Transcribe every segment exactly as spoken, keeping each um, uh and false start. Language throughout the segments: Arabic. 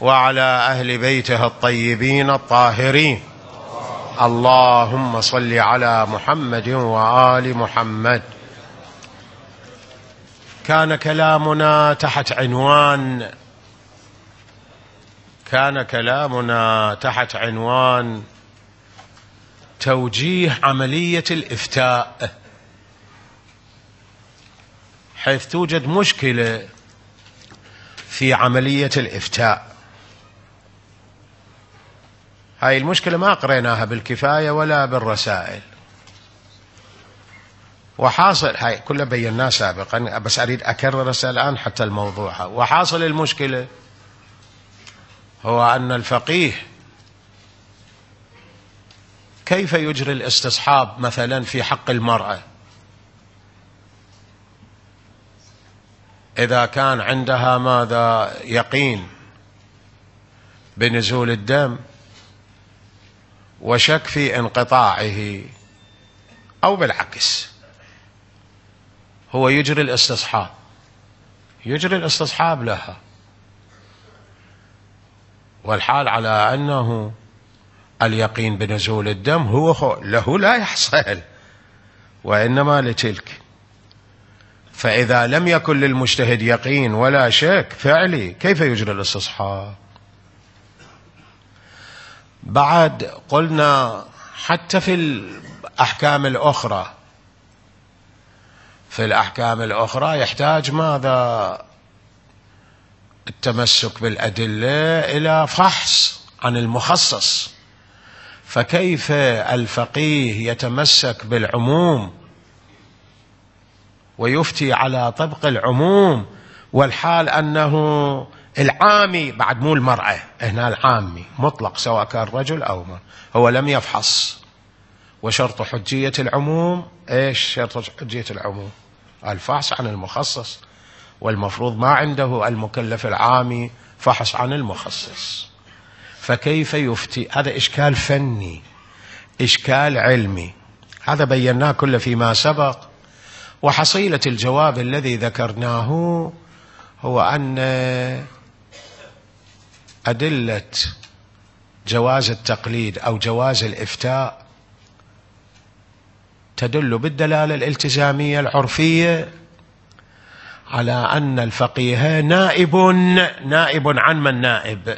وعلى أهل بيته الطيبين الطاهرين. اللهم صل على محمد وآل محمد. كان كلامنا تحت عنوان كان كلامنا تحت عنوان توجيه عملية الإفتاء، حيث توجد مشكلة في عملية الإفتاء. هاي المشكلة ما قريناها بالكفاية ولا بالرسائل، وحاصل هاي كلها بيناها سابقا، بس أريد أكرر الآن حتى الموضوع. وحاصل المشكلة هو أن الفقيه كيف يجري الاستصحاب مثلا في حق المرأة إذا كان عندها ماذا يقين بنزول الدم وشك في انقطاعه، أو بالعكس هو يجري الاستصحاب يجري الاستصحاب لها، والحال على أنه اليقين بنزول الدم هو له لا يحصل وإنما لتلك. فإذا لم يكن للمجتهد يقين ولا شك فعلي كيف يجري الاستصحاب؟ بعد قلنا حتى في الأحكام الأخرى في الأحكام الأخرى يحتاج ماذا؟ التمسك بالأدلة إلى فحص عن المخصص. فكيف الفقيه يتمسك بالعموم ويفتي على طبق العموم، والحال أنه العامي بعد مو المرأة، هنا العامي مطلق سواء كان رجل أو ما، هو لم يفحص. وشرط حجية العموم إيش شرط حجية العموم؟ الفحص عن المخصص، والمفروض ما عنده المكلف العامي فحص عن المخصص. فكيف يفتي؟ هذا إشكال فني، إشكال علمي، هذا بيناه كله فيما سبق. وحصيلة الجواب الذي ذكرناه هو أن أدلة جواز التقليد أو جواز الإفتاء تدل بالدلالة الالتزامية العرفية على أن الفقيه نائب نائب عن من نائب؟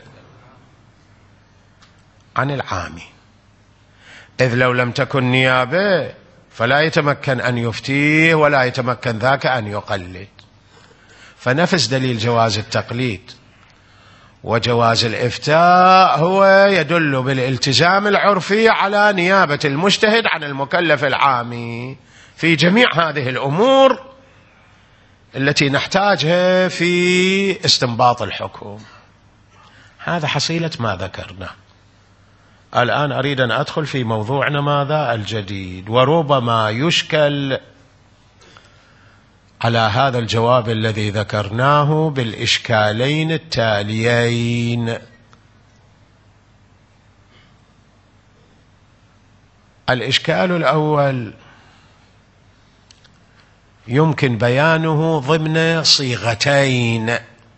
عن العامي، إذ لو لم تكن نيابة فلا يتمكن أن يفتيه ولا يتمكن ذاك أن يقلد. فنفس دليل جواز التقليد وجواز الإفتاء هو يدل بالالتزام العرفي على نيابة المجتهد عن المكلف العامي في جميع هذه الأمور التي نحتاجها في استنباط الحكم. هذا حصيلة ما ذكرنا. الآن أريد أن أدخل في موضوعنا ماذا الجديد، وربما يشكل على هذا الجواب الذي ذكرناه بالإشكالين التاليين. الإشكال الأول يمكن بيانه ضمن صيغتين.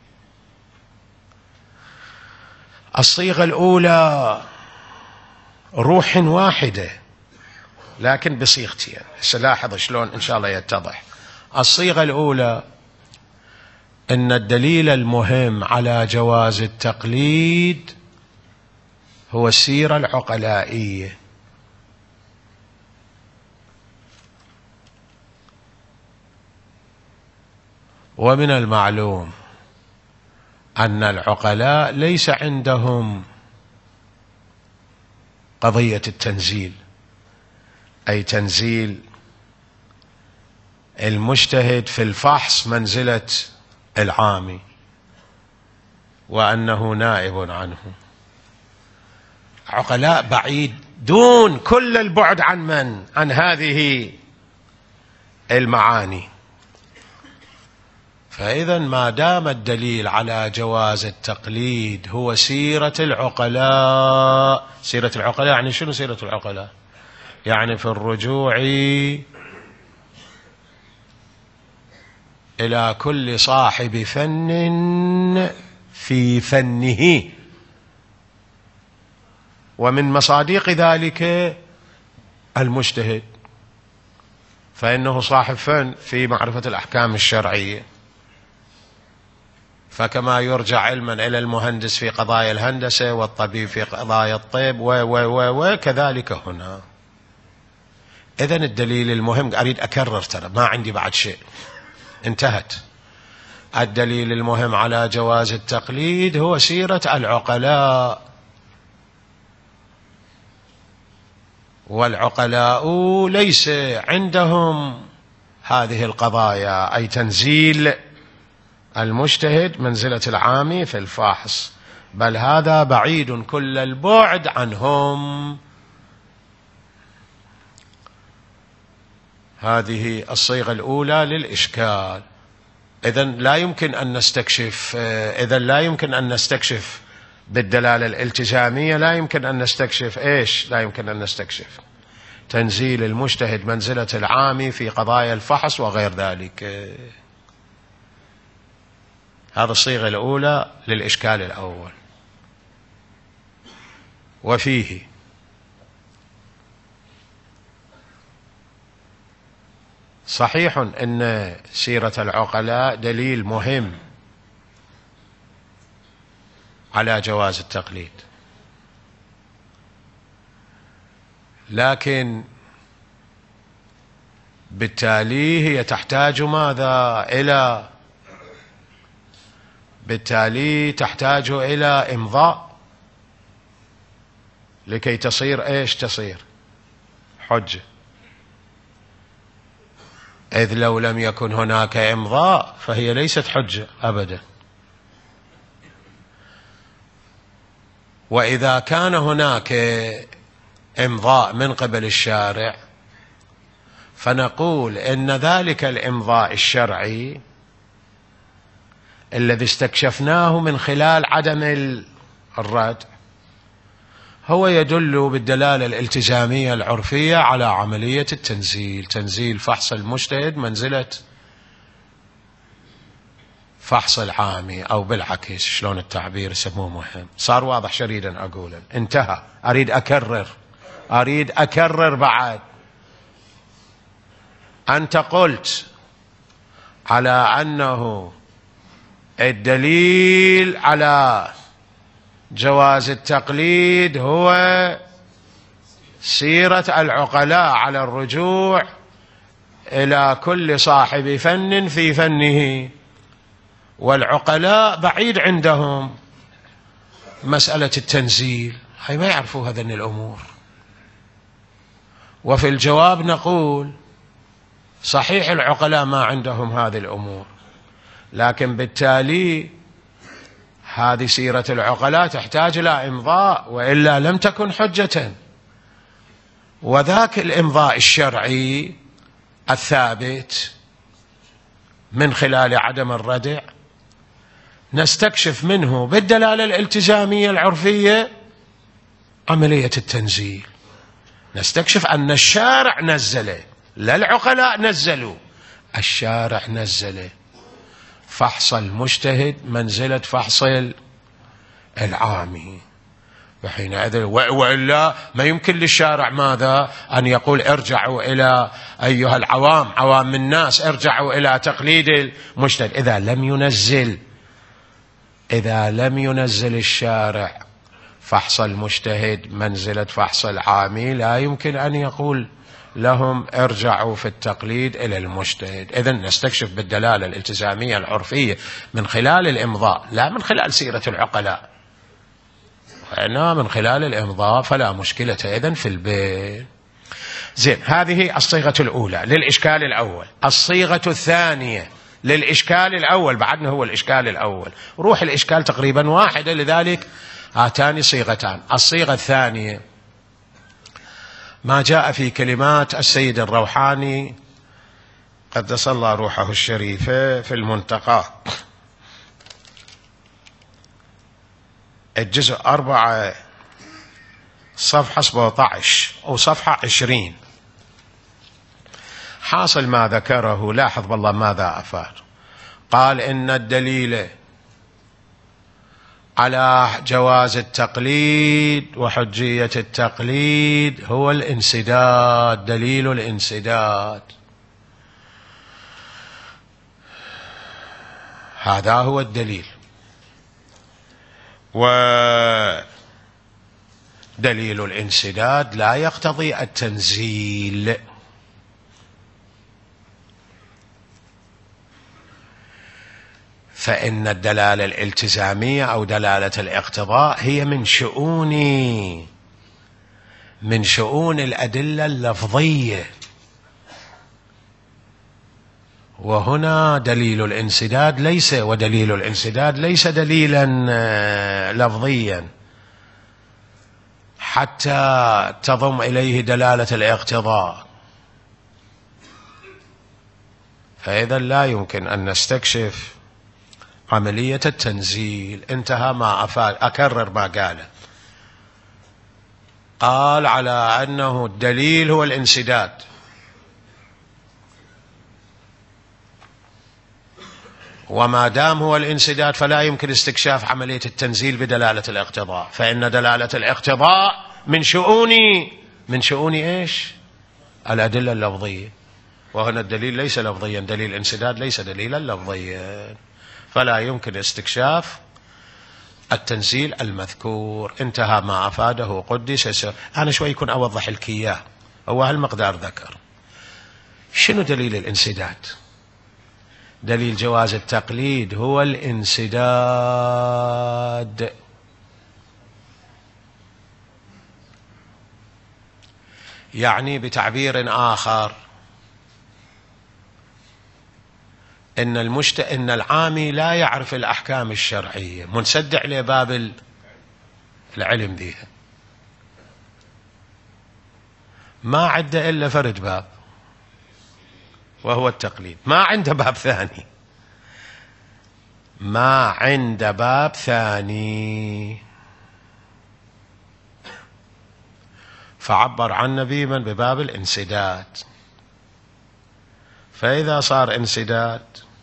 الصيغة الأولى روح واحدة لكن بصيغتين، سلاحظ شلون إن شاء الله يتضح. الصيغة الأولى أن الدليل المهم على جواز التقليد هو السيرة العقلائية، ومن المعلوم أن العقلاء ليس عندهم قضية التنزيل، أي تنزيل المجتهد في الفحص منزلة العامي وأنه نائب عنه. عقلاء بعيد دون كل البعد عن من؟ عن هذه المعاني. فإذا ما دام الدليل على جواز التقليد هو سيرة العقلاء، سيرة العقلاء يعني شنو سيرة العقلاء؟ يعني في الرجوع إلى كل صاحب فن في فنه ومن مصادق ذلك المجتهد، فإنه صاحب فن في معرفة الأحكام الشرعية، فكما يرجع علما إلى المهندس في قضايا الهندسة والطبيب في قضايا الطب و و و وكذلك هنا. إذن الدليل المهم، أريد أكرر ترى ما عندي بعد شيء، انتهت. الدليل المهم على جواز التقليد هو سيرة العقلاء، والعقلاء ليس عندهم هذه القضايا، أي تنزيل المجتهد منزلة العامي في الفاحص، بل هذا بعيد كل البعد عنهم. هذه الصيغة الأولى للإشكال. إذن لا يمكن أن نستكشف إذن لا يمكن أن نستكشف بالدلالة الالتزامية، لا يمكن أن نستكشف إيش؟ لا يمكن أن نستكشف تنزيل المجتهد منزلة العامي في قضايا الفحص وغير ذلك. هذا الصيغة الأولى للإشكال الأول. وفيه صحيح أن سيرة العقلاء دليل مهم على جواز التقليد، لكن بالتالي هي تحتاج ماذا؟ إلى بالتالي تحتاج إلى إمضاء لكي تصير إيش؟ تصير حجة. إذ لو لم يكن هناك إمضاء فهي ليست حجة أبدا. وإذا كان هناك إمضاء من قبل الشارع فنقول إن ذلك الإمضاء الشرعي الذي استكشفناه من خلال عدم الرد هو يدل بالدلالة الالتزامية العرفية على عملية التنزيل، تنزيل فحص المجتهد منزلة فحص العامي، أو بالعكس شلون التعبير يسموه مهم. صار واضح شريدا أقوله، انتهى. أريد أكرر أريد أكرر بعد. أنت قلت على أنه الدليل على جواز التقليد هو سيرة العقلاء على الرجوع إلى كل صاحب فن في فنه، والعقلاء بعيد عندهم مسألة التنزيل، هاي ما يعرفوا هذين الأمور. وفي الجواب نقول صحيح العقلاء ما عندهم هذه الأمور، لكن بالتالي هذه سيرة العقلاء تحتاج إلى إمضاء، وإلا لم تكن حجة. وذاك الإمضاء الشرعي الثابت من خلال عدم الردع نستكشف منه بالدلالة الالتزامية العرفية عملية التنزيل، نستكشف أن الشارع نزله، لا العقلاء نزلوا، الشارع نزله فحص المجتهد منزلة فحص العامي. وحينئذ وإلا ما يمكن للشارع ماذا؟ أن يقول ارجعوا إلى أيها العوام، عوام الناس، ارجعوا إلى تقليد المجتهد. إذا لم ينزل إذا لم ينزل الشارع فحص المجتهد منزلة فحص العامي لا يمكن أن يقول لهم ارجعوا في التقليد إلى المجتهد. إذن نستكشف بالدلالة الالتزامية العرفية من خلال الإمضاء، لا من خلال سيرة العقلاء، وإنما من خلال الإمضاء، فلا مشكلة إذن في البيت. زين، هذه الصيغة الأولى للإشكال الأول. الصيغة الثانية للإشكال الأول، بعدنا هو الإشكال الأول، روح الإشكال تقريبا واحدة، لذلك هاتان صيغتان. الصيغة الثانية ما جاء في كلمات السيد الروحاني قدس الله روحه الشريفة في المنتقى، الجزء أربعة صفحة سبعة عشر أو صفحة عشرين. حاصل ما ذكره، لاحظ بالله ماذا أفاد. قال إن الدليل على جواز التقليد وحجية التقليد هو الانسداد، دليل الانسداد. هذا هو الدليل. ودليل الانسداد لا يقتضي التنزيل، فإن الدلالة الالتزامية أو دلالة الاقتضاء هي من شؤون من شؤون الأدلة اللفظية، وهنا دليل الانسداد ليس ودليل الانسداد ليس دليلا لفظيا حتى تضم إليه دلالة الاقتضاء، فإذا لا يمكن أن نستكشف عملية التنزيل. انتهى ما أفاد. أكرر ما قاله. قال على أنه الدليل هو الانسداد، وما دام هو الانسداد فلا يمكن استكشاف عملية التنزيل بدلالة الاقتضاء، فإن دلالة الاقتضاء من شؤون من شؤون إيش؟ الأدلة اللفظية، وهنا الدليل ليس لفظيا، دليل الانسداد ليس دليلا لفظيا، فلا يمكن استكشاف التنزيل المذكور. انتهى ما أفاده قدس. أنا شوي يكون أوضح لك إياه. هو هالمقدار ذكر. شنو دليل الانسداد؟ دليل جواز التقليد هو الانسداد، يعني بتعبير آخر إن المشت... إن العامي لا يعرف الأحكام الشرعية، منسد عليه باب العلم ذيها، ما عنده إلا فرد باب وهو التقليد، ما عنده باب ثاني، ما عنده باب ثاني، فعبر عن نبي من بباب الانسداد. فإذا صار انسداد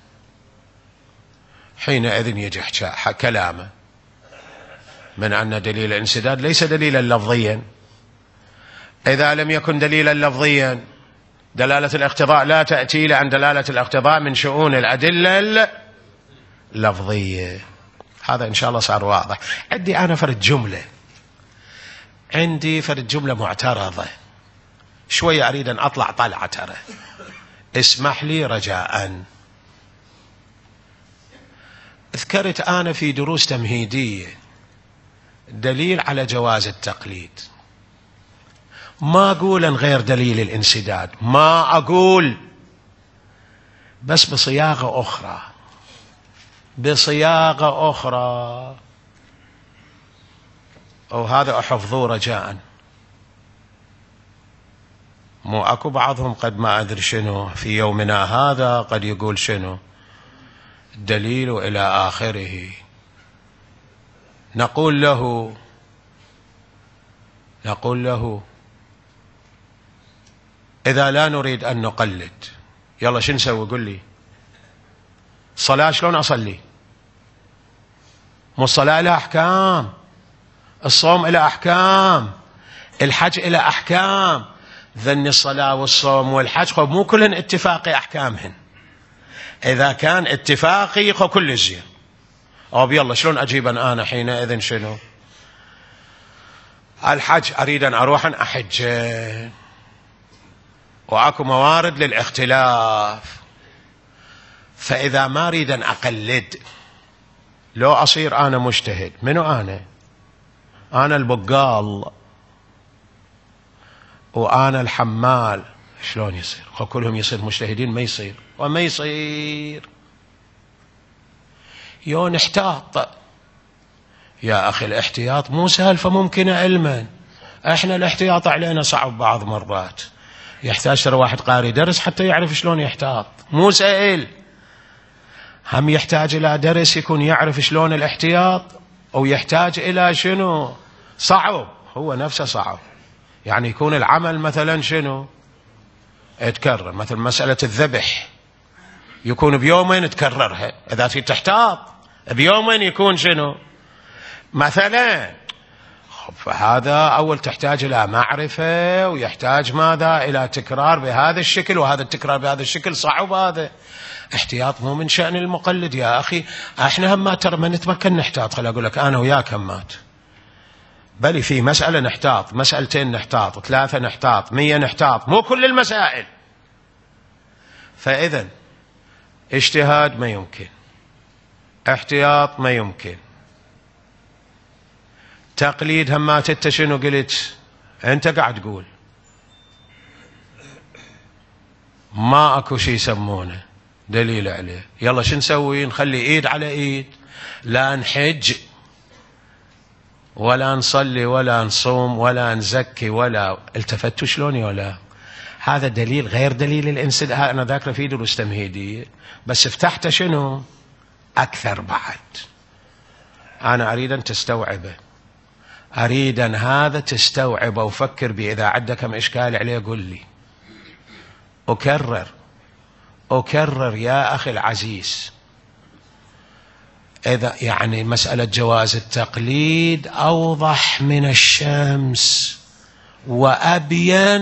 حينئذ يجي كلامه من أن دليل الانسداد ليس دليلا لفظيا. إذا لم يكن دليلا لفظيا دلالة الاقتضاء لا تأتي، لأن دلالة الاقتضاء من شؤون الأدلة اللفظية. هذا إن شاء الله صار واضح. عندي أنا فرد جملة عندي فرد جملة معترضة شوية، أريد أن أطلع طلعة ترى، اسمح لي رجاء. ذكرت أنا في دروس تمهيدية دليل على جواز التقليد، ما أقول غير دليل الانسداد، ما أقول، بس بصياغة أخرى بصياغة أخرى وهذا أحفظوه رجاء. مو أكو بعضهم قد ما أدري شنو في يومنا هذا قد يقول شنو الدليل إلى آخره. نقول له نقول له إذا لا نريد أن نقلد، يلا شو نسوي؟ قل لي. الصلاة شلون أصلي؟ مو الصلاة لها أحكام، الصوم إلى أحكام، الحج إلى أحكام، ذن الصلاة والصوم والحج خب مو كلهن اتفاقي أحكامهن. إذا كان اتفاقي خب كل زين. أو يلا شلون أجيب أنا حينئذ شنو؟ الحج أريد أن أروح أن أحج، وأكو موارد للاختلاف، فإذا ما أريد أن أقلد لو أصير أنا مجتهد. منو أنا؟ أنا البقال وأنا الحمال، شلون يصير؟ خو كلهم يصير مجتهدين؟ ما يصير وما يصير. يو نحتاط يا أخي، الاحتياط مو سهل فممكن علما، احنا الاحتياط علينا صعب بعض مرات، يحتاج ترى واحد قاري درس حتى يعرف شلون يحتاط، مو سهل. هم يحتاج إلى درس يكون يعرف شلون الاحتياط، أو يحتاج إلى شنو؟ صعب، هو نفسه صعب. يعني يكون العمل مثلا شنو؟ يتكرر، مثل مسألة الذبح يكون بيومين تكررها، إذا تحتاط بيومين يكون شنو؟ مثلا. فهذا أول تحتاج إلى معرفة، ويحتاج ماذا؟ إلى تكرار بهذا الشكل، وهذا التكرار بهذا الشكل صعب. هذا احتياط مو من شأن المقلد يا أخي. احنا هم ترى ما نتمكن نحتاط. خل أقول لك أنا وياك همات، بل في مسألة نحتاط، مسألتين نحتاط، ثلاثة نحتاط، مية نحتاط، مو كل المسائل. فإذا اجتهاد ما يمكن، احتياط ما يمكن، تقليد همات. انت شنو قلت؟ انت قاعد تقول ما اكو شيء يسمونه دليل عليه. يلا شو نسوي؟ نخلي ايد على ايد، لا نحج ولا نصلي ولا نصوم ولا نزكي ولا. التفتوا شلوني ولا؟ هذا دليل غير دليل الانسداد. انا ذاكره في دروس تمهيديه بس فتحت شنو اكثر بعد. انا اريد ان تستوعبه، اريد ان هذا تستوعبه وفكر به. اذا عندك كم اشكال عليه قل لي. اكرر اكرر يا اخي العزيز، إذا يعني مسألة جواز التقليد أوضح من الشمس وأبين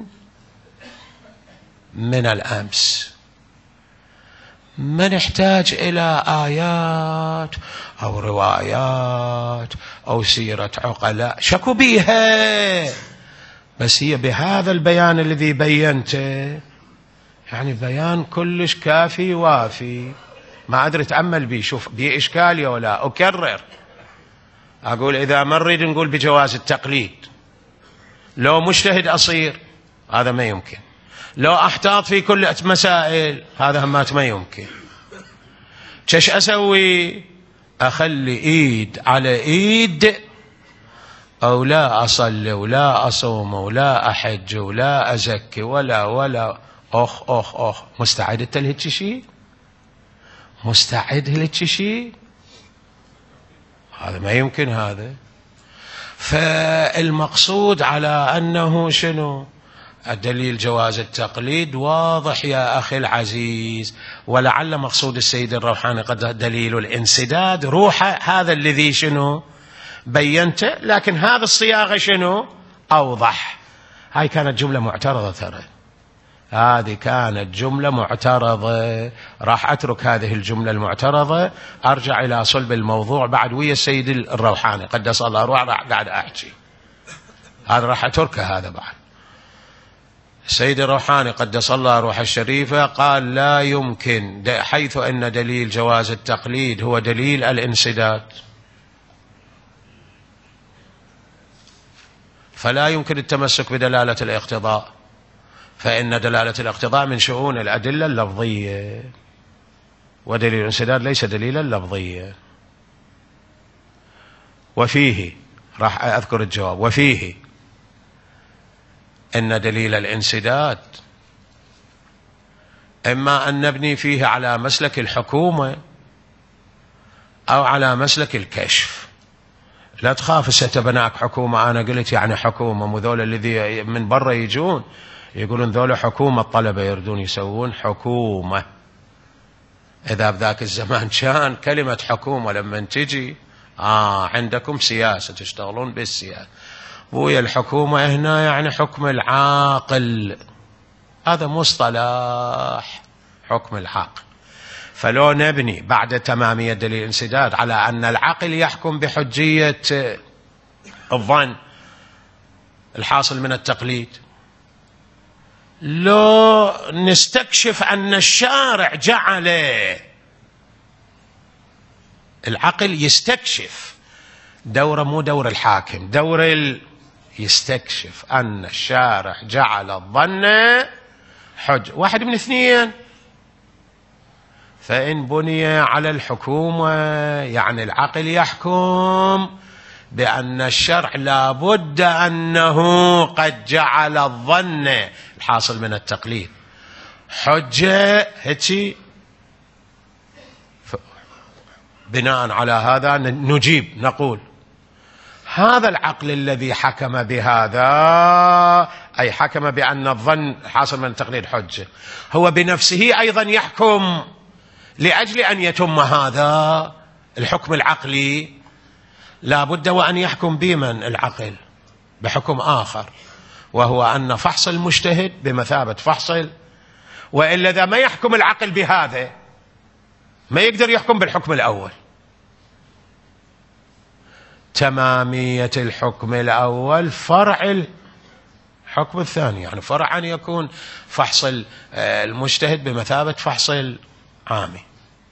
من الأمس. ما نحتاج إلى آيات أو روايات أو سيرة عقلاء شكوا بيها، بس هي بهذا البيان الذي بينته يعني بيان كلش كافي وافي. ما أدري أتأمل بيه، شوف بيه إشكالي ولا. أكرر أقول إذا ما نريد نقول بجواز التقليد، لو مجتهد أصير هذا ما يمكن، لو أحتاط في كل مسائل هذا همات ما يمكن. كيش أسوي؟ أخلي إيد على إيد، أو لا أصلي ولا أصوم ولا أحج ولا أزكي ولا ولا أخ أخ أخ. مستعد أنت لهيك شيء؟ مستعد لهيك شيء؟ هذا ما يمكن. هذا فالمقصود على أنه شنو؟ الدليل جواز التقليد واضح يا أخي العزيز. ولعل مقصود السيد الروحاني قد دليل الانسداد روح هذا الذي شنو بينته، لكن هذا الصياغة شنو أوضح. هاي كانت جملة معترضة، ترى هذه كانت جملة معترضة. راح أترك هذه الجملة المعترضة، أرجع إلى صلب الموضوع بعد ويا السيد الروحاني قدس الله روحه. راح قاعد أحكي هذا، راح أتركه هذا بعد. السيد الروحاني قدس الله روحه الشريفة قال لا يمكن، حيث أن دليل جواز التقليد هو دليل الانسداد، فلا يمكن التمسك بدلالة الاقتضاء، فإن دلالة الاقتضاء من شؤون الأدلة اللفظية، ودليل الانسداد ليس دليلا لفظيا. وفيه راح أذكر الجواب. وفيه إن دليل الانسداد إما أن نبني فيه على مسلك الحكومة أو على مسلك الكشف. لا تخاف ستبناك حكومة. أنا قلت يعني حكومة، مو ذول الذي من برا يجون يقولون ذول حكومة، الطلبة يردون يسوون حكومة. إذا بذاك الزمان كان كلمة حكومة لما تجي آه عندكم سياسة تشتغلون بالسياسة، ويا الحكومة هنا يعني حكم العاقل، هذا مصطلح حكم العاقل. فلو نبني بعد تمامية دليل الانسداد على أن العقل يحكم بحجية الظن الحاصل من التقليد، لو نستكشف أن الشارع جعل العقل يستكشف دورة، مو دور الحاكم، دور ال... يستكشف أن الشارع جعل الظن حج واحد من اثنين. فإن بني على الحكومة يعني العقل يحكم بأن الشرع لابد أنه قد جعل الظن الحاصل من التقليد حجة هيك. بناء على هذا نجيب نقول هذا العقل الذي حكم بهذا، أي حكم بأن الظن حاصل من التقليد حجة، هو بنفسه أيضا يحكم لأجل أن يتم هذا الحكم العقلي لا بد وأن يحكم بمن العقل بحكم آخر، وهو أن فحص المجتهد بمثابة فحص، وإلا إذا ما يحكم العقل بهذا ما يقدر يحكم بالحكم الأول. تمامية الحكم الأول فرع الحكم الثاني، يعني فرع أن يكون فحص المجتهد بمثابة فحص العامي.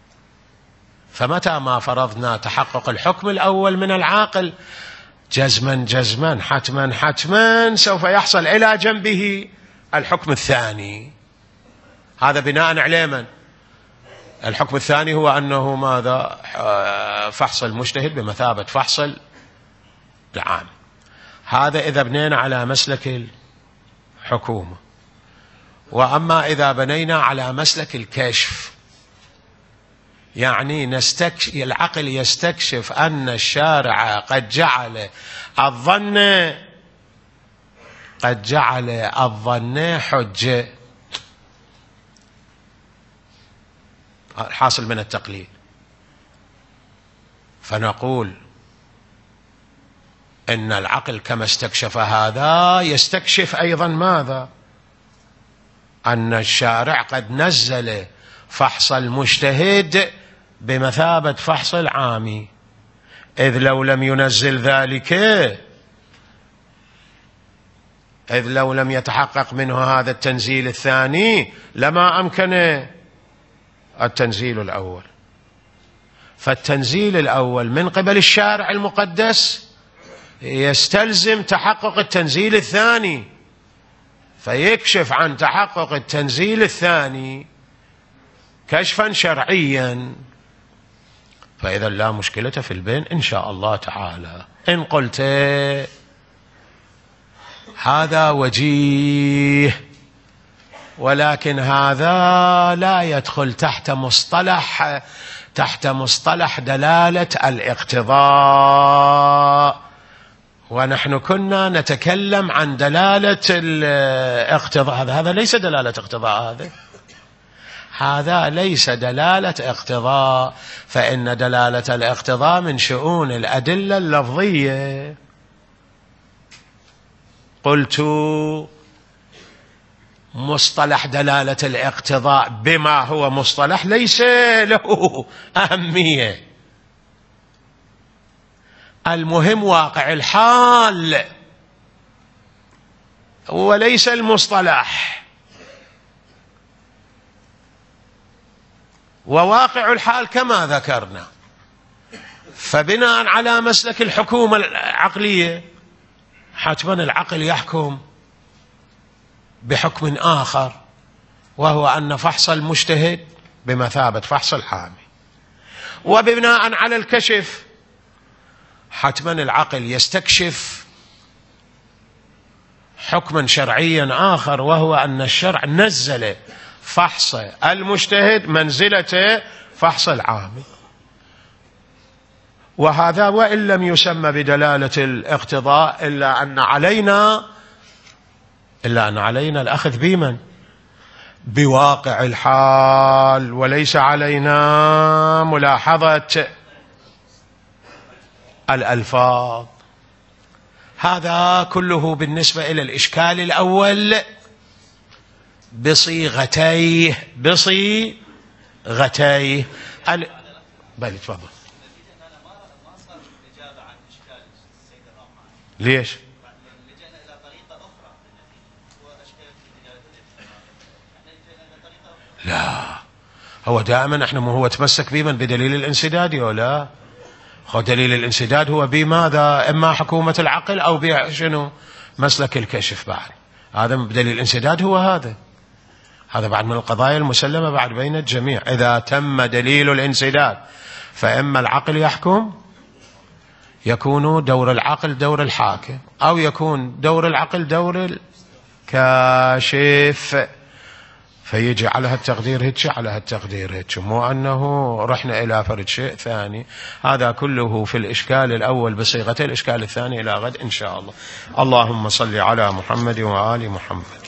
فمتى ما فرضنا تحقق الحكم الأول من العاقل جزما جزما حتما حتما سوف يحصل إلى جنبه الحكم الثاني. هذا بناء على من؟ الحكم الثاني هو أنه ماذا؟ فحص المجتهد بمثابة فحص العام. هذا إذا بنينا على مسلك الحكومة. وأما إذا بنينا على مسلك الكشف، يعني نستكشف العقل يستكشف أن الشارع قد جعل الظن قد جعل الظن حجة، حاصل من التقليد. فنقول إن العقل كما استكشف هذا يستكشف أيضا ماذا؟ أن الشارع قد نزل فحص المجتهد بمثابة فحص العامي، إذ لو لم ينزل ذلك، إذ لو لم يتحقق منه هذا التنزيل الثاني لما أمكن التنزيل الأول. فالتنزيل الأول من قبل الشارع المقدس يستلزم تحقق التنزيل الثاني، فيكشف عن تحقق التنزيل الثاني كشفا شرعيا. فإذا لا مشكلة في البين إن شاء الله تعالى. إن قلت هذا وجيه، ولكن هذا لا يدخل تحت مصطلح تحت مصطلح دلالة الاقتضاء، ونحن كنا نتكلم عن دلالة الاقتضاء. هذا هذا ليس دلالة اقتضاء، هذا هذا ليس دلالة اقتضاء، فإن دلالة الاقتضاء من شؤون الأدلة اللفظية. قلت مصطلح دلالة الاقتضاء بما هو مصطلح ليس له أهمية، المهم واقع الحال وليس المصطلح. وواقع الحال كما ذكرنا. فبناء على مسلك الحكومة العقلية حتما العقل يحكم بحكم آخر، وهو أن فحص المجتهد بمثابة فحص الحامي. وبناء على الكشف حتما العقل يستكشف حكما شرعيا آخر، وهو أن الشرع نزل فحص المجتهد منزلة فحص العامي. وهذا وإن لم يسمى بدلالة الاقتضاء إلا أن علينا إلا أن علينا الأخذ بمن؟ بواقع الحال، وليس علينا ملاحظة الألفاظ. هذا كله بالنسبة إلى الإشكال الأول بصيغتيه بصيغتيه ال... بل تفضل. ليش؟ لا، هو دائما احنا ما هو تمسك بمن؟ بدليل الانسداد ولا؟ هو دليل الانسداد هو بماذا؟ اما حكومة العقل او بشنو؟ مسلك الكشف. بعد هذا بدليل الانسداد هو هذا هذا بعد من القضايا المسلمة بعد بين الجميع. إذا تم دليل الانسداد فإما العقل يحكم، يكون دور العقل دور الحاكم، أو يكون دور العقل دور الكاشف، فيجي على هالتقدير هيك على هالتقدير هيك، مو أنه رحنا إلى فرد شيء ثاني. هذا كله في الإشكال الأول بصيغته، الإشكال الثاني إلى غد إن شاء الله. اللهم صل على محمد وآل محمد.